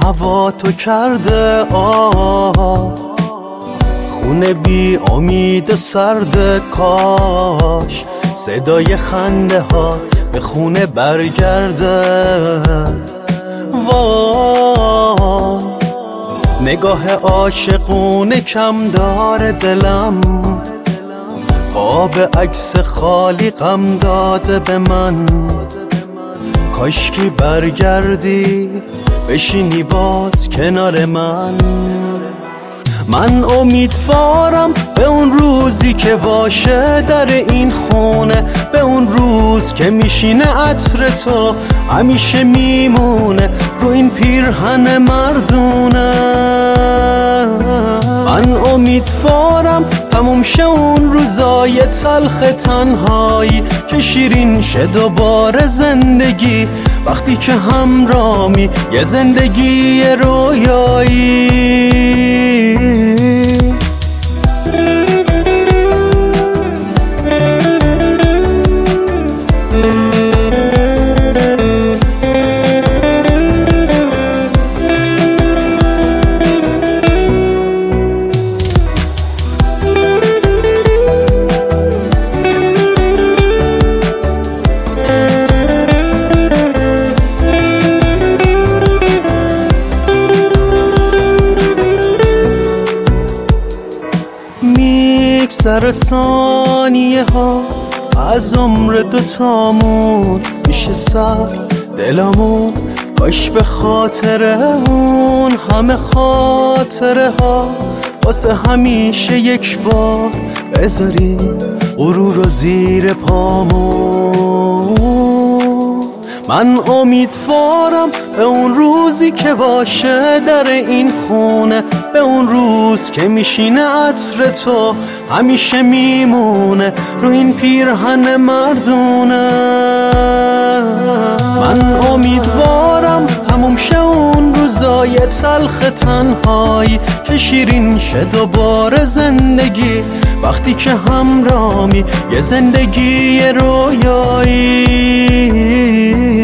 هوا تو کرده خونه بی امید سرد، کاش صدای خنده ها به خونه برگرده. وای نگاه عاشقونه کم داره دلم، قاب عکس خالی غم داده به من. کاشکی برگردی بشینی باز کنار من امیدوارم به اون روزی که باشه در این خونه، به اون روز که میشینه عطر تو همیشه میمونه رو این پیرهن مردونه. من امیدوارم تموم شه اون روزای تلخ تنهایی، که شیرین شه دوباره زندگی وقتی که همرامی یه زندگی رویایی. میگذره ثانیه ها از عمر دوتامون، میشه سر دلمون کاش به خاطر اون همه خاطره ها واسه همیشه یک بار بذاریم غرور رو زیر پامون. من امیدوارم به اون روزی که باشه در این خونه، به اون روز که میشینه عطر تو همیشه میمونه رو این پیرهن مردونه. من امیدوارم تموم شه اون روزای تلخ تنهایی، که شیرین شه دوباره زندگی وقتی که همرامی یه زندگی رویایی.